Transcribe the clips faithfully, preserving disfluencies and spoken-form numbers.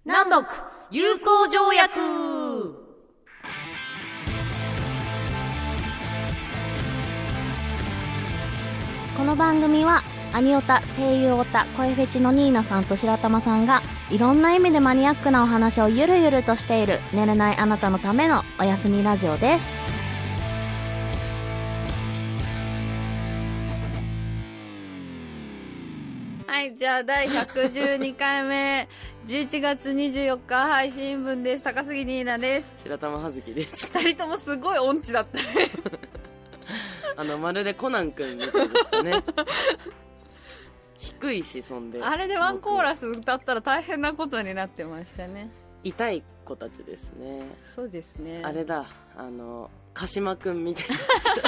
南北友好条約。 この番組はアニオタ、声優オタ、声フェチのニーナさんと白玉さんがいろんな意味でマニアックなお話をゆるゆるとしている寝れないあなたのためのおやすみラジオです。 はい、じゃあだいひゃくじゅうにかいめじゅういちがつにじゅうよっか配信分です。高杉ニーナです。 白玉葉月です。 ふたりともすごい音痴だったねあのまるでコナン君みたいでしたね低いし、そんであれでワンコーラス歌ったら大変なことになってましたね。 痛い子たちですね。 そうですね。 あれだ、あの鹿島君みたいな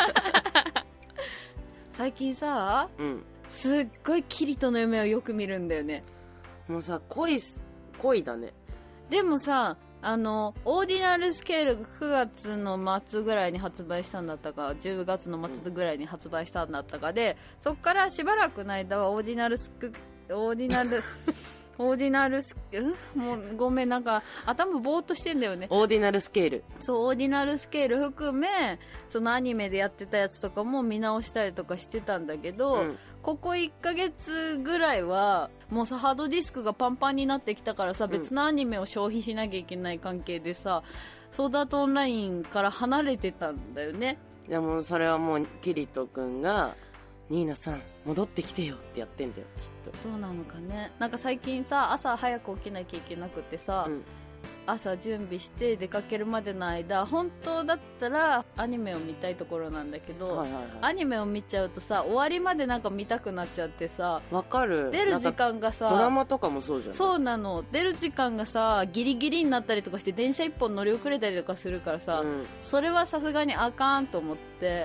最近さ、うん、すっごいキリトの夢をよく見るんだよね。 もうさ、恋恋だね。 でもさ、あのオーディナルスケールくがつの末ぐらいに発売したんだったかじゅうがつの末ぐらいに発売したんだったかで、そっからしばらくの間はオーディナルスクオーディナルオーディナルスんもうごめん、なんか頭ぼーっとしてんだよね。 オーディナルスケール、 そう、オーディナルスケール含めそのアニメでやってたやつとかも見直したりとかしてたんだけど、うん、ここいっかげつぐらいはもうさ、ハードディスクがパンパンになってきたからさ、別のアニメを消費しなきゃいけない関係でさ、ソードアートオンラインから離れてたんだよね。 いや、もうそれはもうキリト君がニーナさん戻ってきてよってやってんだよ、きっと。 どうなのかね。なんか最近さ、朝早く起きなきゃいけなくてさ、うん、朝準備して出かけるまでの間、本当だったらアニメを見たいところなんだけど、はいはいはい、アニメを見ちゃうとさ、終わりまでなんか見たくなっちゃってさ。 わかる。 出る時間がさ、 ドラマとかもそうじゃん。 そうなの。出る時間がさ、ギリギリになったりとかして電車一本乗り遅れたりとかするからさ、うん、それはさすがにあかんと思って、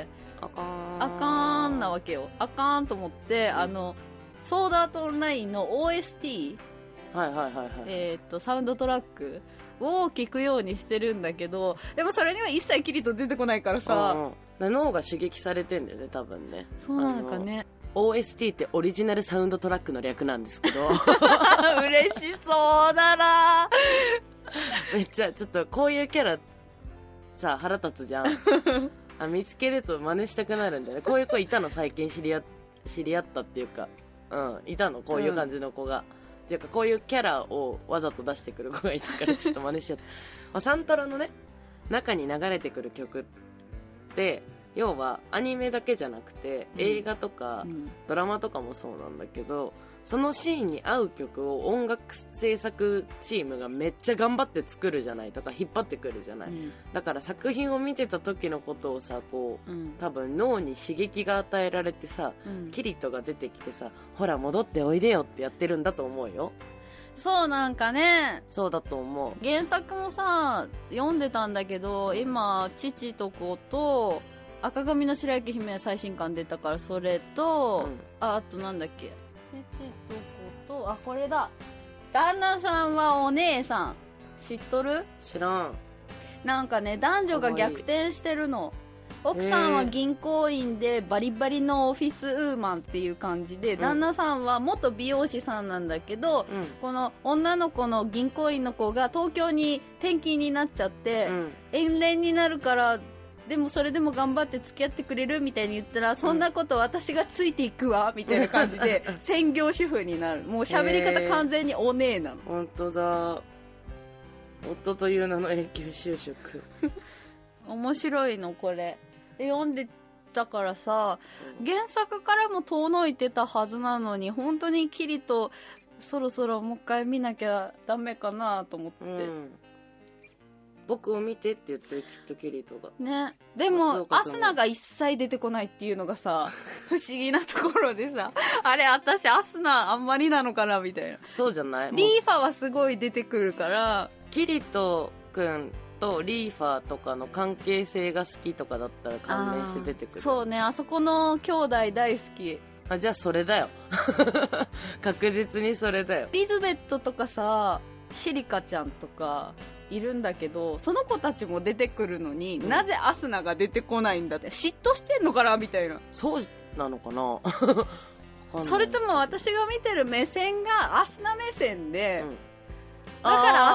あかんあかんなわけよ。あかんと思って、うん、あのソードアートオンラインの オーエスティー、 はいはいはいはい、 えー、っとサウンドトラックを聞くようにしてるんだけど、でもそれには一切キリと出てこないからさ、 うんうん、脳が刺激されてんだよね、多分ね。 そうなのかね。 オーエスティー ってオリジナルサウンドトラックの略なんですけど嬉しそうだなめっちゃちょっとこういうキャラさ、腹立つじゃんあ、見つけると真似したくなるんだよね。こういう子いたの、最近知り合知り合ったっていうか、うん、いたの、こういう感じの子が、うん、っていうかこういうキャラをわざと出してくる子がいたからちょっと真似しちゃったまあサントラのね中に流れてくる曲って要はアニメだけじゃなくて、うん、映画とか、うん、ドラマとかもそうなんだけど、そのシーンに合う曲を音楽制作チームがめっちゃ頑張って作るじゃないとか引っ張ってくるじゃない、うん、だから作品を見てた時のことをさ、こう、うん、多分脳に刺激が与えられてさ、うん、キリトが出てきてさ、ほら戻っておいでよってやってるんだと思うよ。 そうなんかね。 そうだと思う。原作もさ読んでたんだけど、今父と子と赤髪の白雪姫最新刊出たから、それと、うん、あ, あとなんだっけ、どこと、あ、これだ。旦那さんはお姉さん知っとる？ 知らん。 なんかね、男女が逆転してるの。奥さんは銀行員でバリバリのオフィスウーマンっていう感じで、うん、旦那さんは元美容師さんなんだけど、うん、この女の子の銀行員の子が東京に転勤になっちゃって、うん、遠恋になるから、でもそれでも頑張って付き合ってくれるみたいに言ったら、そんなこと私がついていくわみたいな感じで専業主婦になる。もう喋り方完全にお姉なの。 本当だ、夫という名の永久就職面白いのこれ。読んでたからさ、原作からも遠のいてたはずなのに、本当にキリとそろそろもう一回見なきゃダメかなと思って、うん、 僕を見てって言ってる、きっとキリトがね。でもアスナが一切出てこないっていうのがさ不思議なところでさ、あれ私アスナあんまりなのかなみたいな。 そうじゃない？ リーファはすごい出てくるから、 キリトくんとリーファーとかの関係性が好きとかだったら関連して出てくる。 そうね、あそこの兄弟大好き。 あ、じゃあそれだよ確実にそれだよ。 リズベットとかさ、シリカちゃんとかいるんだけど、その子たちも出てくるのに、うん、なぜアスナが出てこないんだって、嫉妬してんのかなみたいな。 そうなのかなそれとも私が見てる目線がアスナ目線で、うん、だから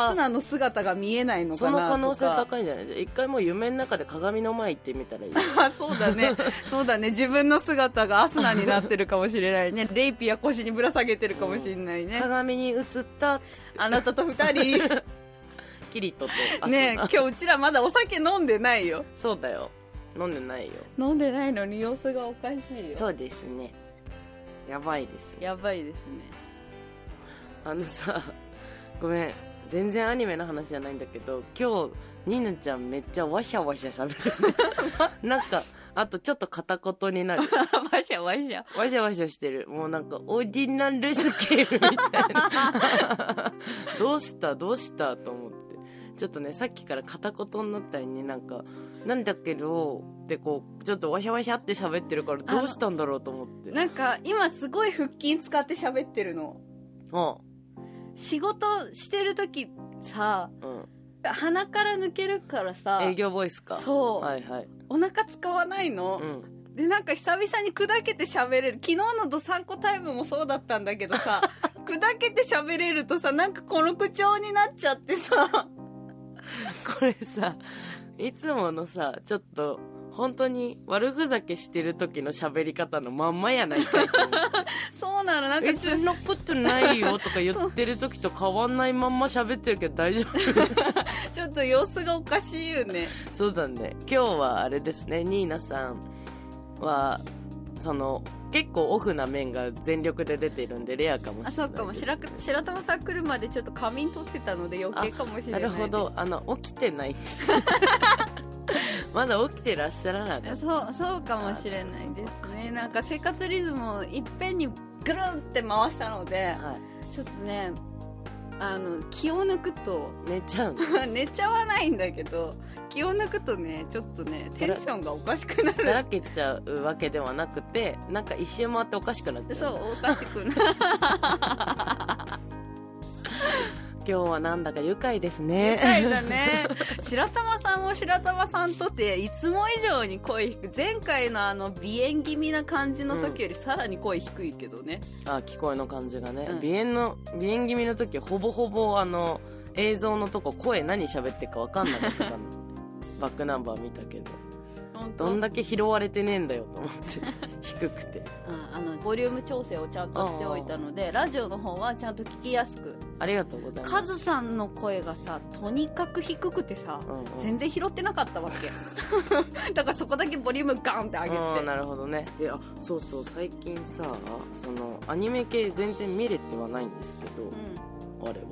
アスナの姿が見えないのかなとか。 その可能性高いんじゃない？一回もう夢の中で鏡の前行ってみたらいい。 あ、そうだね。そうだね。自分の姿がアスナになってるかもしれないね。レイピア腰にぶら下げてるかもしれないね。 鏡に映ったっつって。 あなたと二人。 キリトとアスナ。 ねえ、今日うちらまだお酒飲んでないよ。 そうだよ。飲んでないよ。 飲んでないのに様子がおかしいよ。 そうですね。やばいですよ。 やばいですね。 あのさ、ごめん、全然アニメの話じゃないんだけど、今日ニーナちゃんめっちゃワシャワシャ喋るね。なんかあとちょっと片言になる。 ワシャワシャワシャワシャしてる。もうなんかオーディナルスケールみたいな。どうしたどうしたと思って、ちょっとね、さっきから片言になったりに、なんかなんだけどってこうちょっとワシャワシャって喋ってるから、どうしたんだろうと思って。 なんか今すごい腹筋使って喋ってるの。 ああ、 仕事してる時さ、 うん、 鼻から抜けるからさ、 営業ボイスか。 そう、 はいはい、 お腹使わないの、うん、でなんか久々に砕けて喋れる。昨日のドサンコタイムもそうだったんだけどさ、砕けて喋れるとさ、なんかこの口調になっちゃってさ。 これさ、いつものさ、ちょっと本当に悪ふざけしてる時の喋り方のまんまやないかいと思って。 そうなの、なんかえ、そんなことないよとか言ってる時と変わんないまんま喋ってるけど大丈夫？ ちょっと様子がおかしいよね。 そうだね。今日はあれですね、ニーナさんはその結構オフな面が全力で出てるんでレアかもしれないです。 あ、そうかも。白白玉さん来るまでちょっと仮眠取ってたので余計かもしれないです。 なるほど。あの起きてないですまだ起きてらっしゃらなかった。 そう、そうかもしれないですね。なんか生活リズムをいっぺんにぐるんって回したので、はい、ちょっとね、あの気を抜くと寝ちゃう寝ちゃわないんだけど、気を抜くとね、ちょっとねテンションがおかしくなる。 だらけちゃうわけではなくて、なんか一周回っておかしくなっちゃう。 そう、おかしくなる今日はなんだか愉快ですね。 愉快だね。白玉さんも白玉さんとていつも以上に声低く、前回のあの鼻炎気味な感じの時よりさらに声低いけどね、 うん、あ、聞こえの感じがね、 うん、 鼻炎の鼻炎気味の時ほぼほぼあの映像のとこ声何喋ってるか分かんなかったのバックナンバー見たけど、どんだけ拾われてねえんだよと思って低くて、 ああのボリューム調整をちゃんとしておいたので、ラジオの方はちゃんと聞きやすく。 ありがとうございます。 カズさんの声がさ、とにかく低くてさ、うんうん、全然拾ってなかったわけだからそこだけボリュームガンって上げて。 あ、なるほどね。で、あ、そうそう、最近さ、そのアニメ系全然見れてはないんですけど、うん、我は、うん、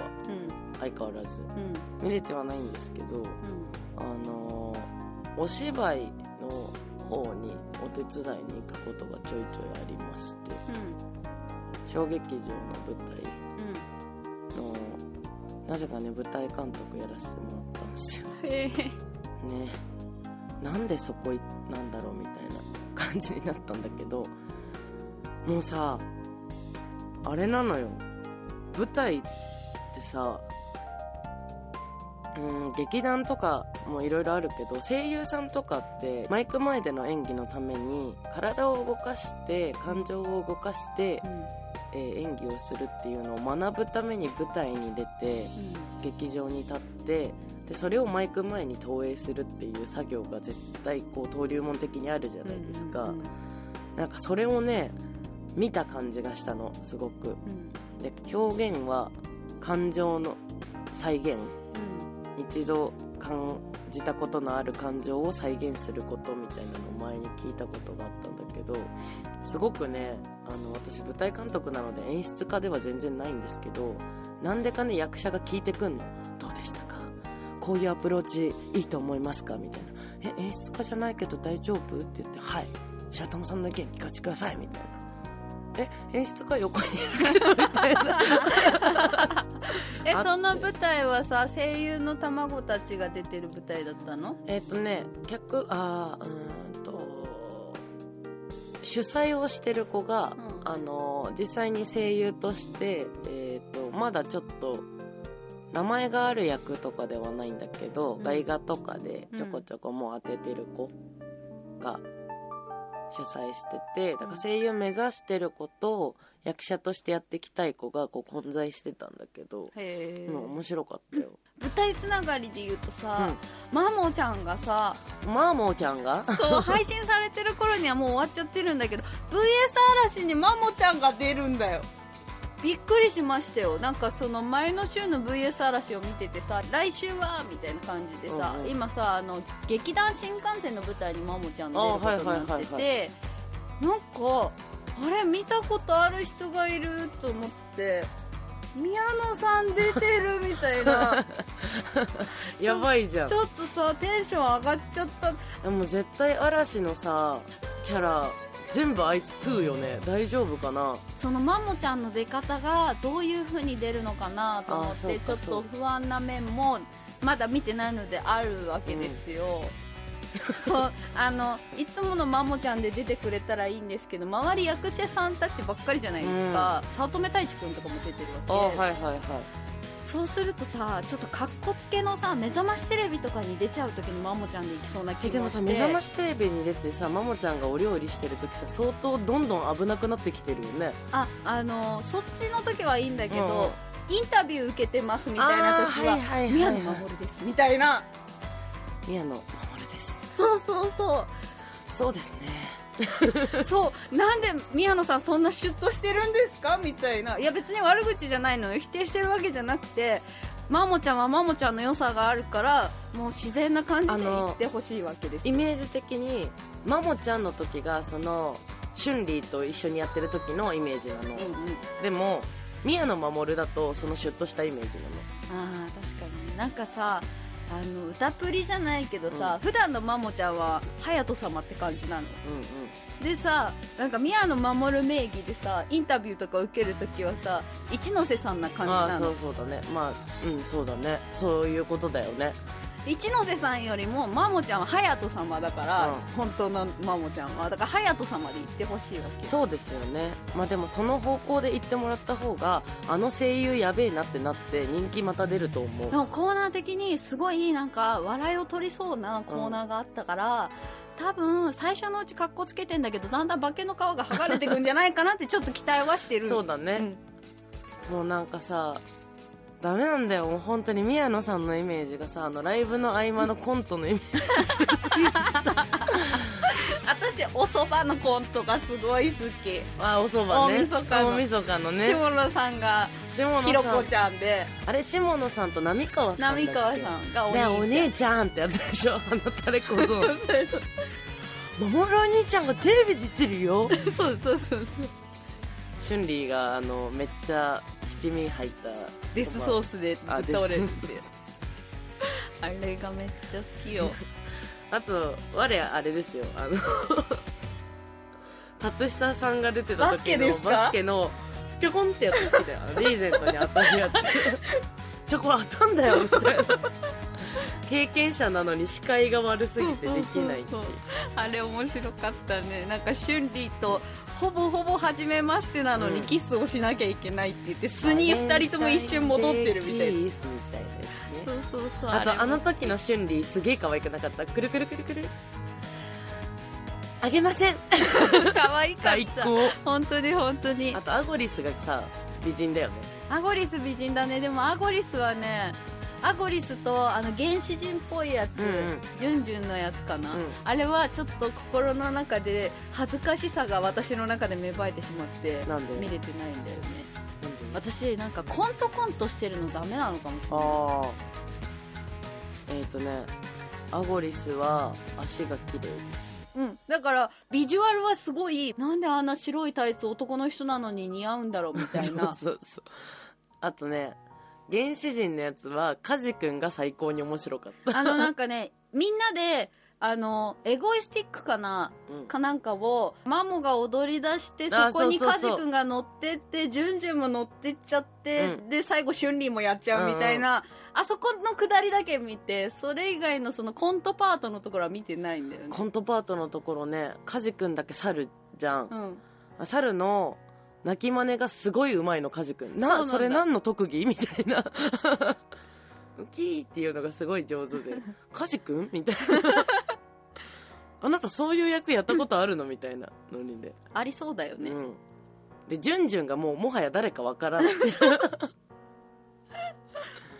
相変わらず、うん、見れてはないんですけど、うん、あのお芝居の方にお手伝いに行くことがちょいちょいありまして、うん、小劇場の舞台の、うん、なぜかね舞台監督やらせてもらったんですよ。へーね、なんでそこなんだろうみたいな感じになったんだけど、もうさ、あれなのよ、舞台ってさ、うん、劇団とかもいろいろあるけど、声優さんとかってマイク前での演技のために体を動かして感情を動かして、うん、えー、演技をするっていうのを学ぶために舞台に出て、うん、劇場に立って、でそれをマイク前に投影するっていう作業が絶対こう登竜門的にあるじゃないですか、うんうんうん、なんかそれをね見た感じがしたのすごく、うん、で表現は感情の再現、一度感じたことのある感情を再現することみたいなのを前に聞いたことがあったんだけど、すごくね、あの私舞台監督なので演出家では全然ないんですけど、なんでかね役者が聞いてくんの。どうでしたか、こういうアプローチいいと思いますかみたいな。え演出家じゃないけど大丈夫って言って、はい白玉さんの意見聞かせてくださいみたいな。え演出家横にいるけどみたいなえその舞台はさ、声優の卵たちが出てる舞台だったの？ えっ、ー、とね客あーうーんと主催をしてる子が、うん、あの実際に声優として、えー、とまだちょっと名前がある役とかではないんだけど、うん、外画とかでちょこちょこもう当ててる子が主催してて、だから声優目指してる子と役者としてやっていきたい子がこう混在してたんだけど、へー、うん、面白かったよ。 舞台つながりで言うとさ、うん、マモちゃんがさマモちゃんがそう配信されてる頃にはもう終わっちゃってるんだけど ブイエス 嵐にマモちゃんが出るんだよ。びっくりしましたよ。なんかその前の週の ブイエス 嵐を見ててさ、来週はみたいな感じでさ、うんうん、今さあの劇団新幹線の舞台にマモちゃんが出ることになってて、なんかあれ見たことある人がいると思って、宮野さん出てるみたいなやばいじゃん。 ちょっとさテンション上がっちゃった。 でも絶対嵐のさキャラ全部あいつ食うよね。大丈夫かな。 そのマモちゃんの出方がどういう風に出るのかなと思ってちょっと不安な面もまだ見てないのであるわけですよ、うん、そうあのいつものマモちゃんで出てくれたらいいんですけど、周り役者さんたちばっかりじゃないですか、早乙女太一くんとかも出てるわけ。 あ、はいはいはい。 そうするとさちょっとカッコつけのさ目覚ましテレビとかに出ちゃう時にマモちゃんでいきそうな気がして。 でもさ目覚ましテレビに出てさマモちゃんがお料理してる時さ相当どんどん危なくなってきてるよね。 ああのそっちの時はいいんだけど、うん、インタビュー受けてますみたいな時は、はいはいはいはい、宮野真守ですみたいな。 宮野真守です。 そうそうそうそうですねそうなんで宮野さんそんなシュッとしてるんですかみたいな。いや別に悪口じゃないのよ、否定してるわけじゃなくて、マモちゃんはマモちゃんの良さがあるからもう自然な感じで言ってほしいわけです。 イメージ的にマモちゃんの時がその春麗と一緒にやってる時のイメージなの、うんうん、でも宮野真守だとそのシュッとしたイメージなの。 あー確かになんかさあの歌プリじゃないけどさ、うん、普段のマモちゃんは隼人様って感じなの、うんうん、でさなんか宮野真守名義でさインタビューとか受けるときはさ一ノ瀬さんな感じなの。 あそうそうだね、まあうんそうだね、そういうことだよね。 一ノ瀬さんよりもマモちゃんは隼人様だから、うん、本当のマモちゃんはだから隼人様で言ってほしいわけ。 そうですよね。まあでもその方向で言ってもらった方があの声優やべえなってなって人気また出ると思う。 でもコーナー的にすごいなんか笑いを取りそうなコーナーがあったから、うん、多分最初のうちカッコつけてんだけどだんだん化けの皮が剥がれてくんじゃないかなってちょっと期待はしてるそうだね、うん、もうなんかさダメなんだよもう本当に宮野さんのイメージがさあのライブの合間のコントのイメージがすごい私お蕎麦のコントがすごい好き。 あお蕎麦ね、 大晦日の大晦日のね下野さんがひろこちゃんで、 あれ下野さんと浪川さんだっけ。 浪川さんがお兄ちゃん、 お姉ちゃんってやつでしょあのタレコゾそうそうそう守るお兄ちゃんがテレビ出てるよそうそうそうそう春麗があのめっちゃ七味入ったデスソースでぶっ倒れるってあれがめっちゃ好きよあと我あれですよあの辰久さんが出てた時のバスケですか。 バスケのピョコンってやつ好きだよリーゼントに当たるやつチョコ当たんだよみたいな経験者なのに視界が悪すぎてできないっていう。 あれ面白かったね。なんか春麗とほぼほぼ初めましてなのにキスをしなきゃいけないって言って素にふたりとも一瞬戻ってるみたいな。そうそうそう。 あとあの時の春麗すげえ可愛くなかった。くるくるくるくるあげません可愛かった最高本当に本当に。 あとアゴリスがさ美人だよね。 アゴリス美人だね。でもアゴリスはねアゴリスとあの原始人っぽいやつ、うんうん、ジュンジュンのやつかな、うん、あれはちょっと心の中で恥ずかしさが私の中で芽生えてしまって見れてないんだよね。私なんかコントコントしてるのダメなのかもしれない。あえっ、ー、とねアゴリスは足が綺麗です。 うん、だからビジュアルはすごいなんであんな白いタイツ男の人なのに似合うんだろうみたいなそうそうそう。あとね原始人のやつはカジ君が最高に面白かったあのなんかねみんなであのエゴイスティックかな、うん、かなんかをマモが踊り出してそこにカジ君が乗ってってジュンジュンも乗ってっちゃって、うん、で最後春麗もやっちゃうみたいな、うんうん、あそこのくだりだけ見てそれ以外のそのコントパートのところは見てないんだよね。 コントパートのところねカジ君だけ猿じゃん、うん、猿の泣き真似がすごい上手いのカジ君な。 そ, それ何の特技みたいなウキーっていうのがすごい上手でカジ君みたいなあなたそういう役やったことあるのみたいなのにでありそうだよね、うん、 でジュンジュンがもうもはや誰かわからない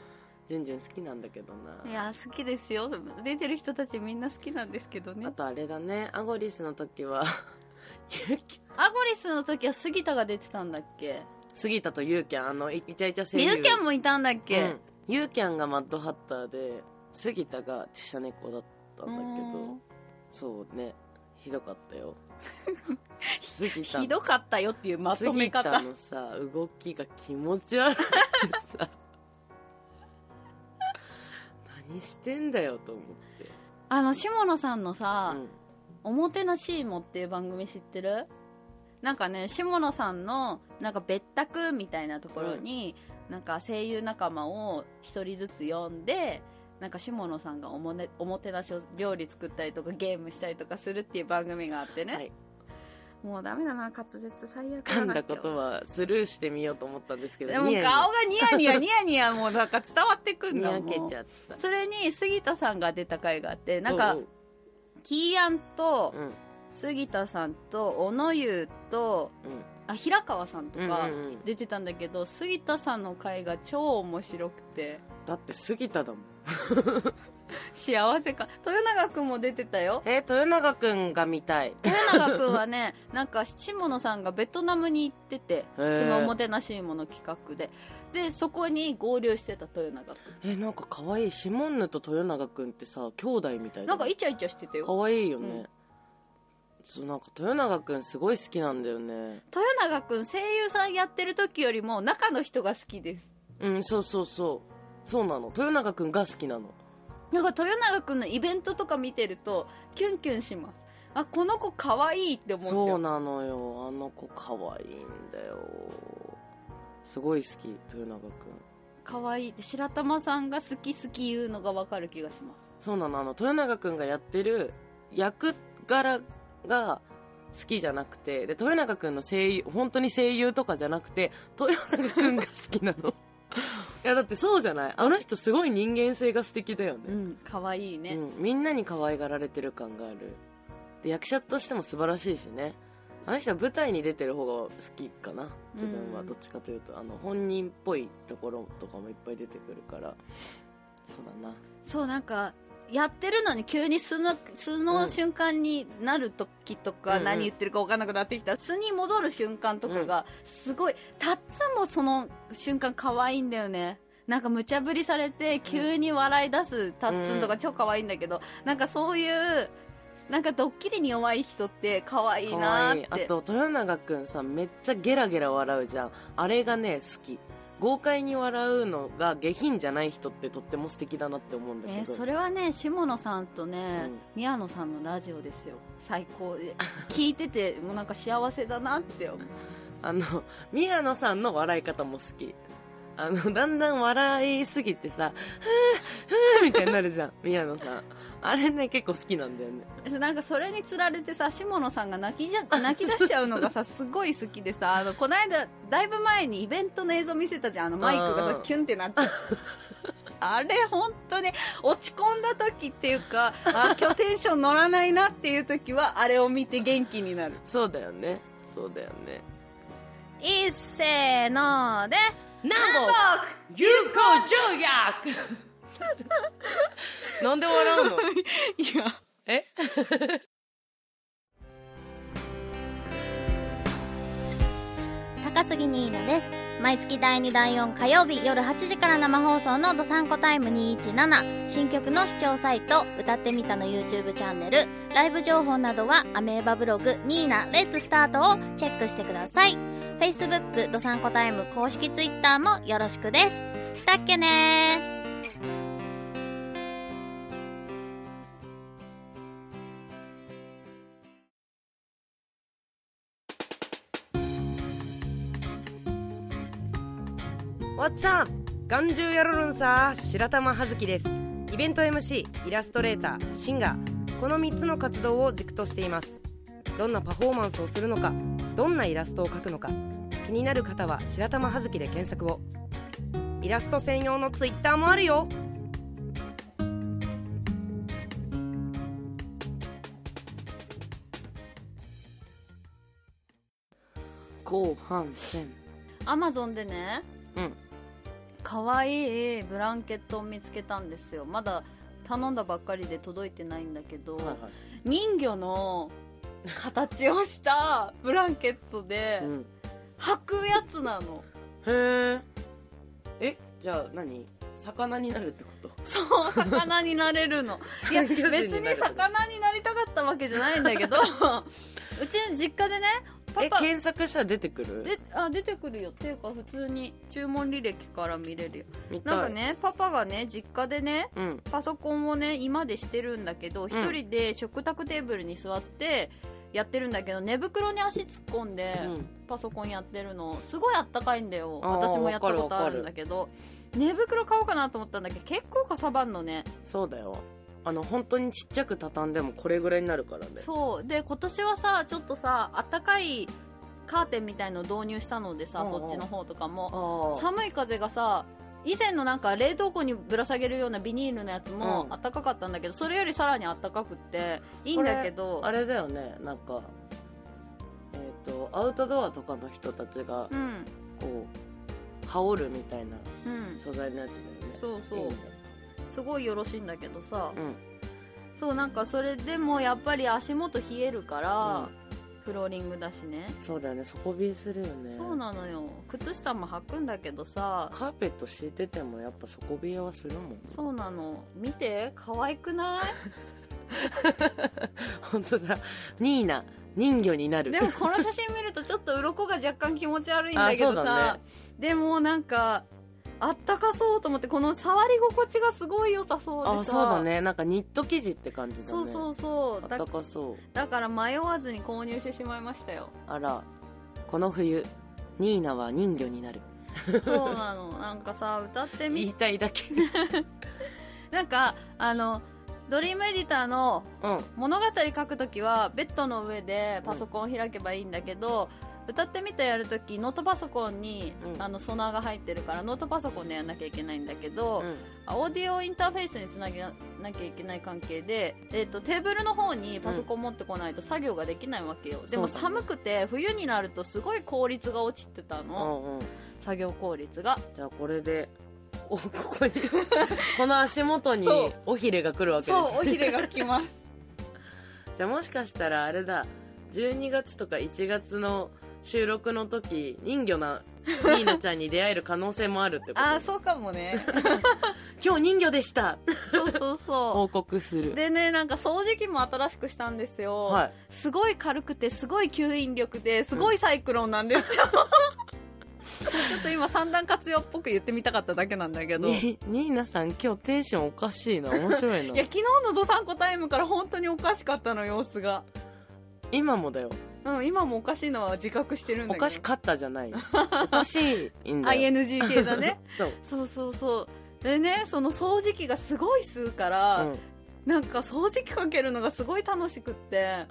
ジュンジュン好きなんだけどな。 いや好きですよ、出てる人たちみんな好きなんですけどね。 あとあれだね、アゴリスの時はアゴリスの時は杉田が出てたんだっけ。 杉田とユーキャン、あのイチャイチャ声優、 ユーキャンもいたんだっけ、うん、 ユーキャンがマッドハッターで杉田がチシャ猫だったんだけど、そうね、ひどかったよ杉田ひどかったよっていうまとめ方。 杉田のさ動きが気持ち悪くてさ何してんだよと思って。 あの下野さんのさ、うん、おもてなしいもっていう番組知ってる？なんかね、下野さんのなんか別宅みたいなところに、うん、なんか声優仲間を一人ずつ呼んで、なんか下野さんがおも、ね、おもてなしを料理作ったりとかゲームしたりとかするっていう番組があってね、はい、もうダメだな、滑舌最悪だな。 噛んだことはスルーしてみようと思ったんですけど、 でも顔がニヤニヤニヤニヤもうなんか伝わってくんだもん。 にやけちゃった。 それに杉田さんが出た回があって、なんかキーアンと、うん、杉田さんと小野優と、うん、あ平川さんとか出てたんだけど、うんうんうん、杉田さんの回が超面白くて。 だって杉田だもん幸せか。豊永くんも出てたよ。 えー、豊永くんが見たい。 豊永くんはねなんか下野さんがベトナムに行ってて、そのおもてなしいもの企画ででそこに合流してた豊永くん。 えー、なんか可愛い。シモンヌと豊永くんってさ兄弟みたいな、 なんかイチャイチャしてたよ。 可愛いよね、うん、そう、なんか豊永くんすごい好きなんだよね。 豊永くん声優さんやってる時よりも中の人が好きです。 うん、そうそうそうそうなの。豊永くんが好きなの。 なんか豊永くんのイベントとか見てるとキュンキュンします。あ、この子可愛いって思っちゃう。 そうなのよ、あの子可愛いんだよ。すごい好き、豊永くん可愛いって。白玉さんが好き好き言うのが分かる気がします。 そうなの、あの豊永くんがやってる役柄が好きじゃなくて、で豊永くんの声優、本当に声優とかじゃなくて豊永くんが好きなのいやだってそうじゃない、あの人すごい人間性が素敵だよね。 うん、可愛いね、 うん、みんなに可愛がられてる感がある。で役者としても素晴らしいしね。あの人は舞台に出てる方が好きかな、自分は。どっちかというと、あの本人っぽいところとかもいっぱい出てくるから、そうだな。 そう、なんかやってるのに急に素の、素の瞬間になる時とか、うん、何言ってるか分かんなくなってきた、素に戻る瞬間とかがすごい、タッツンもその瞬間可愛いんだよね。なんか無茶ぶりされて急に笑い出すタッツンとか超可愛いんだけど、うん、なんかそういうなんかドッキリに弱い人って可愛いなって。 あと豊永くんさ、めっちゃゲラゲラ笑うじゃん。あれがね好き。豪快に笑うのが下品じゃない人ってとっても素敵だなって思うんだけど、えー、 それはね下野さんとね、うん、宮野さんのラジオですよ。最高で聞いててもうなんか幸せだなって思うあの宮野さんの笑い方も好き。あのだんだん笑いすぎてさ、ふーふーみたいになるじゃん宮野さん。あれね結構好きなんだよね。 なんかそれにつられてさ、下野さんが泣きじゃ泣き出しちゃうのがさすごい好きでさ、あのこの間だいぶ前にイベントの映像見せたじゃん。あのマイクがさキュンってなってあれ本当に落ち込んだ時っていうか、あ今日テンション乗らないなっていう時はあれを見て元気になる。 そうだよね、そうだよね。 いっせーので南北友好条約なんで笑うのいやえ高杉ニーナです。毎月だいにだいよん火曜日夜はちじから生放送のどさんこタイムにひゃくじゅうなな、新曲の視聴サイト歌ってみたの YouTube チャンネル、ライブ情報などはアメーバブログニーナレッツスタートをチェックしてください。 Facebook どさんこタイム公式 Twitter もよろしくです。したっけねー。 What's up? 眼中やろるんさ、白玉葉月です。イベント エムシー、イラストレーター、シンガー、このみっつの活動を軸としています。どんなパフォーマンスをするのか、どんなイラストを描くのか、気になる方は白玉葉月で検索を。イラスト専用のツイッターもあるよ。 後半戦アマゾンでね、 うん、 可愛いブランケットを見つけたんですよ。まだ頼んだばっかりで届いてないんだけど、はいはい、人魚の形をしたブランケットで、うん、履くやつなの。 へえ。え、じゃあ何？魚になるってこと？ そう、魚になれるの。いや、別に魚になりたかったわけじゃないんだけどうち実家でね、パパえ、検索したら出てくる？ で、あ、出てくるよ。っていうか普通に注文履歴から見れるよ。なんかね、パパがね、実家でね、うん、パソコンをね今でしてるんだけど、一、うん、人で食卓テーブルに座ってやってるんだけど、寝袋に足突っ込んで、うん、パソコンやってるのすごいあったかいんだよ。私もやったことあるんだけど、寝袋買おうかなと思ったんだけど結構かさばんのね。 そうだよ、あの本当にちっちゃく畳んでもこれぐらいになるからね。 そうで、今年はさちょっとさあったかいカーテンみたいのを導入したのでさ、そっちの方とかも寒い風がさ、以前のなんか冷凍庫にぶら下げるようなビニールのやつもあったかかったんだけど、それよりさらにあったかくっていいんだけど、 あれだよね、なんかえっとアウトドアとかの人たちが、うん、こう羽織るみたいな素材のやつだよね、うん、そうそう、いいね、 すごいよろしいんだけどさ、うん、そうなんかそれでもやっぱり足元冷えるから、うん、フローリングだしね。 そうだよね、底冷えするよね。 そうなのよ、靴下も履くんだけどさ、 カーペット敷いててもやっぱ底冷えはするもんね。 そうなの、見て可愛くない本当だ、ニーナ人魚になる。 でもこの写真見るとちょっと鱗が若干気持ち悪いんだけどさ、ね、でもなんかあったかそうと思って、この触り心地がすごい良さそうでさ。 あ、そうだね、なんかニット生地って感じだね。 そうそうそう、 あったかそう。 だから迷わずに購入してしまいましたよ。 あら、この冬ニーナは人魚になる。 そうなの、なんかさ歌ってみ言いたいだけなんかあのドリームエディターの物語書くときはベッドの上でパソコンを開けばいいんだけど、うん、歌ってみたやるときノートパソコンに、うん、あのソナーが入ってるからノートパソコンでやんなきゃいけないんだけど、うん、オーディオインターフェースにつなげなきゃいけない関係で、えーと、テーブルの方にパソコン持ってこないと作業ができないわけよ、うん、でも寒くて冬になるとすごい効率が落ちてたの、うんうん、作業効率が。 じゃあこれでおここにこの足元に尾ひれが来るわけですね。 そう、尾ひれが来ますじゃあもしかしたらあれだ、じゅうにがつとかいちがつの収録の時人魚なニーナちゃんに出会える可能性もあるってことああ、そうかもね今日人魚でしたそうそうそう報告する。 でね、なんか掃除機も新しくしたんですよ、はい、すごい軽くてすごい吸引力ですごいサイクロンなんですよ、うんちょっと今三段活用っぽく言ってみたかっただけなんだけど、 ニーナさん今日テンションおかしいな、面白いな。 いや昨日のドサンコタイムから本当におかしかったの、様子が。 今もだよ。 うん、今もおかしいのは自覚してるんだけど。 おかしかったじゃないおかしいんだよ。 アイエヌジー 系だねそうそうそうそうでね、その掃除機がすごい吸うから、うん、なんか掃除機かけるのがすごい楽しくって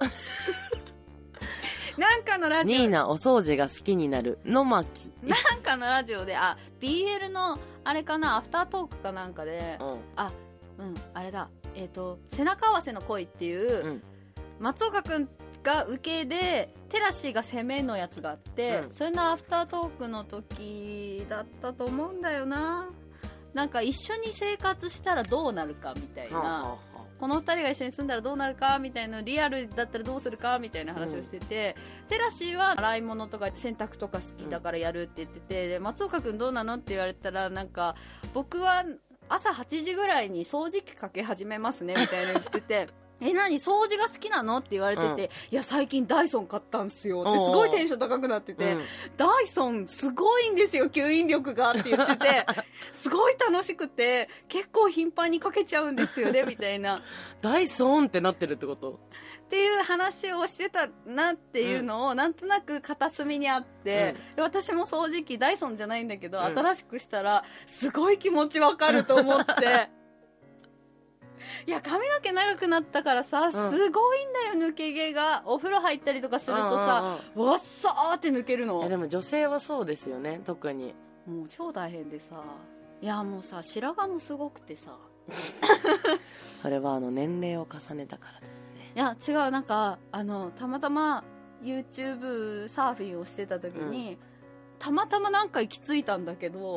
なんかのラジオニーナお掃除が好きになるの巻なんかのラジオで、あ ビーエル のあれかな、アフタートークかなんかで、うん、あうんあれだ、えっ、ー、と背中合わせの恋っていう、うん、松岡くんが受けでテラシーが攻めのやつがあって、うん、それのアフタートークの時だったと思うんだよな。なんか一緒に生活したらどうなるかみたいな、はあはあ、このふたりが一緒に住んだらどうなるかみたいな、リアルだったらどうするかみたいな話をしてて、うん、テラシーは洗い物とか洗濯とか好きだからやるって言ってて、で松岡くんどうなのって言われたら、なんか僕は朝はちじぐらいに掃除機かけ始めますねみたいな言っててえ、何掃除が好きなのって言われてて、うん、いや最近ダイソン買ったんすよってすごいテンション高くなってて、うん、ダイソンすごいんですよ吸引力がって言っててすごい楽しくて結構頻繁にかけちゃうんですよねみたいなダイソンってなってるってことっていう話をしてたなっていうのを、うん、なんとなく片隅にあって、うん、私も掃除機ダイソンじゃないんだけど、うん、新しくしたらすごい気持ちわかると思っていや髪の毛長くなったからさ、うん、すごいんだよ抜け毛が。お風呂入ったりとかするとさ、うんうんうん、わっさーって抜けるの。 いやでも女性はそうですよね、特に。 もう超大変でさ、いやもうさ白髪もすごくてさそれはあの年齢を重ねたからですね。 いや違う、なんかあのたまたま YouTube サーフィンをしてた時に、うん、たまたまなんか行き着いたんだけど、うん、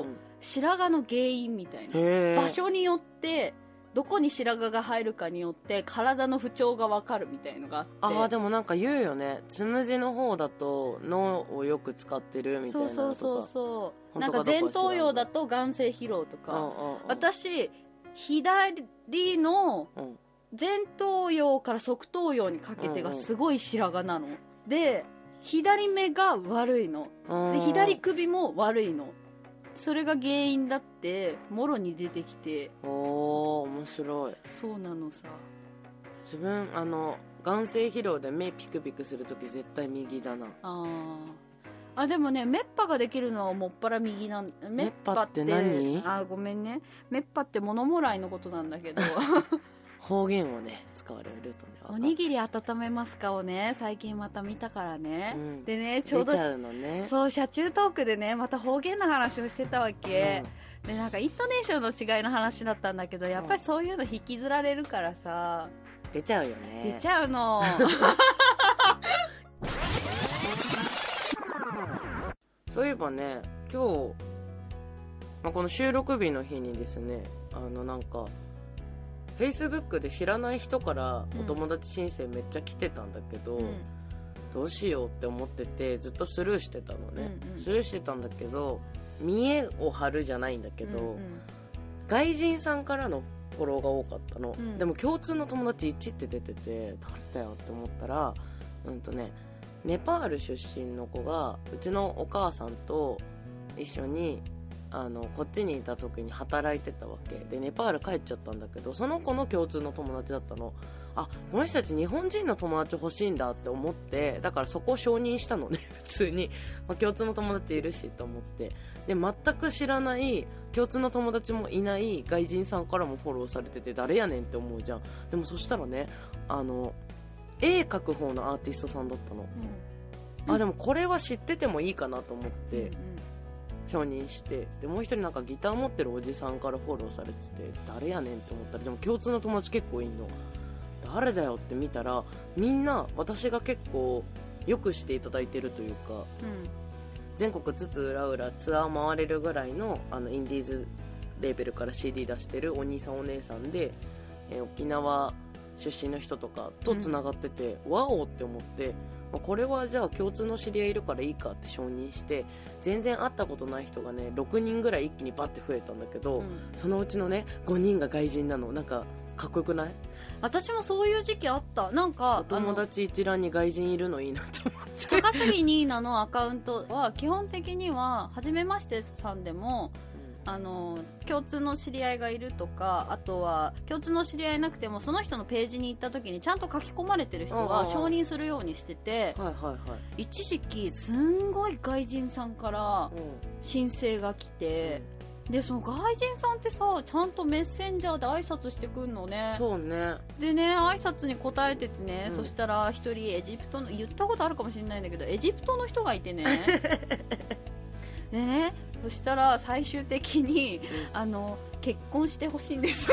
白髪の原因みたいな。 へー場所によってどこに白髪が入るかによって体の不調が分かるみたいのがあって。 ああでもなんか言うよね、つむじの方だと脳をよく使ってるみたいなのとか。 そうそうそうそうなん本当かどうかは知らんか前頭葉だと眼性疲労とか、 うんうんうん、 私左のうん前頭葉から側頭葉にかけてがすごい白髪なの、で左目が悪いので左首も悪いの、それが原因だってもろに出てきて。 おー面白い。 そうなのさ。 自分あの眼性疲労で目ピクピクするとき絶対右だな。 ああでもね、メッパができるのはもっぱら右なん。メッパってメッパって何？ あごめんね、メッパって物もらいのことなんだけど方言をね使われるとね、 おにぎり温めますかをね最近また見たからね、 うん、 でねちょうど出ちゃうのね。 そう車中トークでねまた方言の話をしてたわけ、うん、でなんかイントネーションの違いの話だったんだけど、やっぱりそういうの引きずられるからさ、 出ちゃうよね。 出ちゃうのそういえばね今日、まあ、この収録日の日にですね、あのなんかFacebook で知らない人からお友達申請めっちゃ来てたんだけど、うん、どうしようって思っててずっとスルーしてたのね、うんうん、スルーしてたんだけど見栄を張るじゃないんだけど、うんうん、外人さんからのフォローが多かったの、うん、でも共通の友達いちって出てて誰だよって思ったら、うんとね、ネパール出身の子がうちのお母さんと一緒にあのこっちにいた時に働いてたわけで、ネパール帰っちゃったんだけどその子の共通の友達だったの。あ、この人たち日本人の友達欲しいんだって思って、だからそこを承認したのね普通に、まあ、共通の友達いるしと思って、で全く知らない共通の友達もいない外人さんからもフォローされてて誰やねんって思うじゃん。でもそしたらね、あの絵描く方のアーティストさんだったの、うん、あでもこれは知っててもいいかなと思って、うんうん承認して、でもう一人なんかギター持ってるおじさんからフォローされてて誰やねんって思ったら、でも共通の友達結構いんの。誰だよって見たらみんな私が結構よくしていただいてるというか、うん、全国津々浦々ツアー回れるぐらい の, あのインディーズレーベルから シーディー 出してるお兄さんお姉さんで、えー、沖縄出身の人とかとつながってて、うん、ワオって思って、まあ、これはじゃあ共通の知り合いいるからいいかって承認して、全然会ったことない人がねろくにんぐらい一気にバッて増えたんだけど、うん、そのうちのねごにんが外人なの。なんかかっこよくない？ 私もそういう時期あった。なんかお友達一覧に外人いるのいいなと思って高杉ニーナのアカウントは基本的には初めましてさんでもあの共通の知り合いがいるとか、あとは共通の知り合いなくてもその人のページに行った時にちゃんと書き込まれてる人は承認するようにしてて、 はいはいはい、 一時期すんごい外人さんから申請が来て、うん、でその外人さんってさちゃんとメッセンジャーで挨拶してくんのね。 そうね。でね挨拶に答えててね、 うん、 そしたら一人エジプトの言ったことあるかもしれないんだけどエジプトの人がいてねでねそしたら最終的に、うん、あの結婚してほしいんです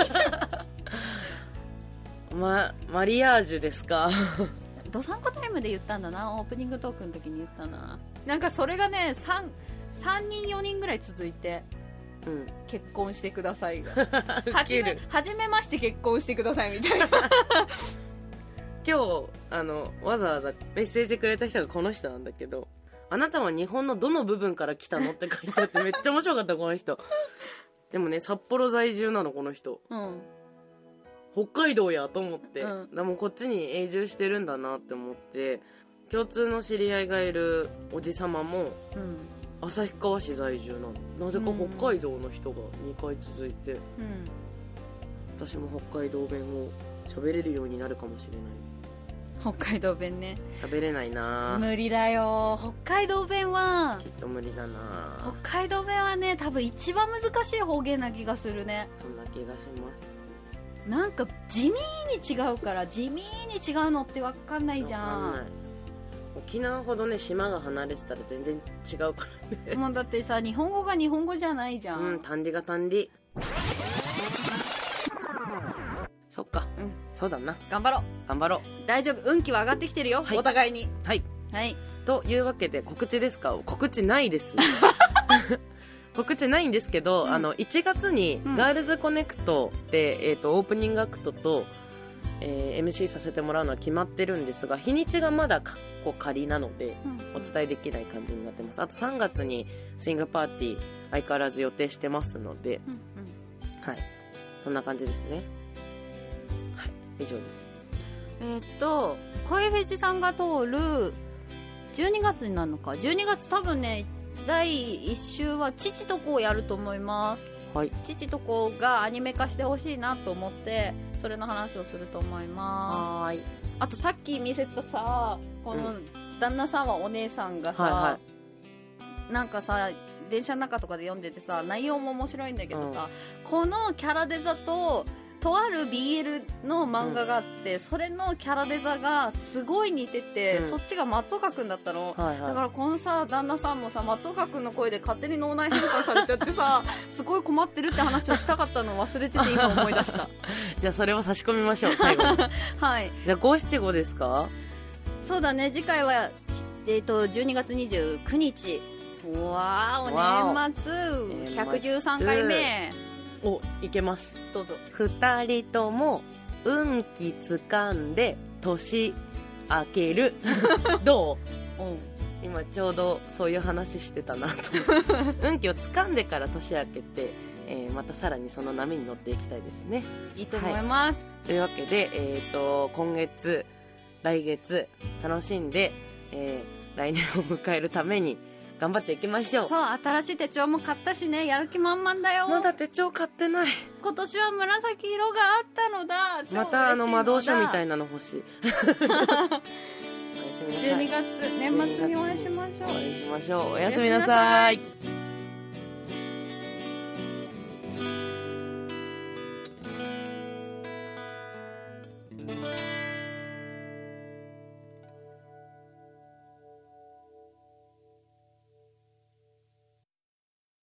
ま、マリアージュですかドサンコタイムで言ったんだな、オープニングトークの時に言ったな。なんかそれがね 3, さんにんよにんぐらい続いて、うん、結婚してくださいがはじめはじめまして結婚してくださいみたいな今日あのわざわざメッセージくれた人がこの人なんだけど、あなたは日本のどの部分から来たのって書いてあってめっちゃ面白かったこの人。でもね札幌在住なのこの人、うん、北海道やと思って、うん、でもこっちに永住してるんだなって思って、共通の知り合いがいるおじさまも、うん、旭川市在住なの。なぜか北海道の人がにかい続いて、うん、私も北海道弁を喋れるようになるかもしれない。 北海道弁ね。 喋れないな。 無理だよ北海道弁は。 きっと無理だな。 北海道弁はね多分一番難しい方言な気がするね。 そんな気がします。 なんか地味に違うから地味に違うのって分かんないじゃん。分かんない。 沖縄ほどね島が離れてたら全然違うからねもうだってさ日本語が日本語じゃないじゃん。 うん単理が単理。そっか、うん、そうだな。 頑張ろう頑張ろう。 大丈夫運気は上がってきてるよ、はい、お互いに。 はい、はい、というわけで告知ですか？告知ないです告知ないんですけど、 うん、 あのいちがつにガールズコネクトで、うん、えー、とオープニングアクトと、えー、エムシー させてもらうのは決まってるんですが、日にちがまだカッコ仮なので、うん、お伝えできない感じになってます。あとさんがつにスイングパーティー相変わらず予定してますので、うんうん、はい、そんな感じですね。はい、以上です。 えー、っと声フェチさんが通るじゅうにがつになるのか、じゅうにがつ多分ねだいいっ週は父と子をやると思います。 はい、 父と子がアニメ化してほしいなと思ってそれの話をすると思います。 はい、 あとさっき見せたさ、この旦那さんはお姉さんがさ、 はいはい、 なんかさ電車の中とかで読んでてさ、内容も面白いんだけどさ、うん、このキャラデザととある ビーエル の漫画があって、うん、それのキャラデザがすごい似てて、うん、そっちが松岡くんだったの、はいはい、だからこのさ旦那さんもさ松岡くんの声で勝手に脳内変換されちゃってさすごい困ってるって話をしたかったのを忘れてて今思い出したじゃあそれを差し込みましょう最後にはい、 じゃあ五七五ですか。 そうだね、次回は、えー、とじゅうにがつにじゅうくにち、うわーお年末ひゃくじゅうさんかいめ、 お、いけます。 どうぞ。 二人とも運気つかんで年明けるどう、うん、今ちょうどそういう話してたなと思って運気をつかんでから年明けて、えー、またさらにその波に乗っていきたいですね。 いいと思います、 はい、というわけで、えー、と今月来月楽しんで、えー、来年を迎えるために頑張っていきましょう。 そう、新しい手帳も買ったしね、やる気満々だよ。 まだ手帳買ってない。 今年は紫色があったのだ。 またあの魔導書みたいなの欲しいじゅうにがつ年末にお会いしましょう。お会いしましょう。おやすみなさい。 い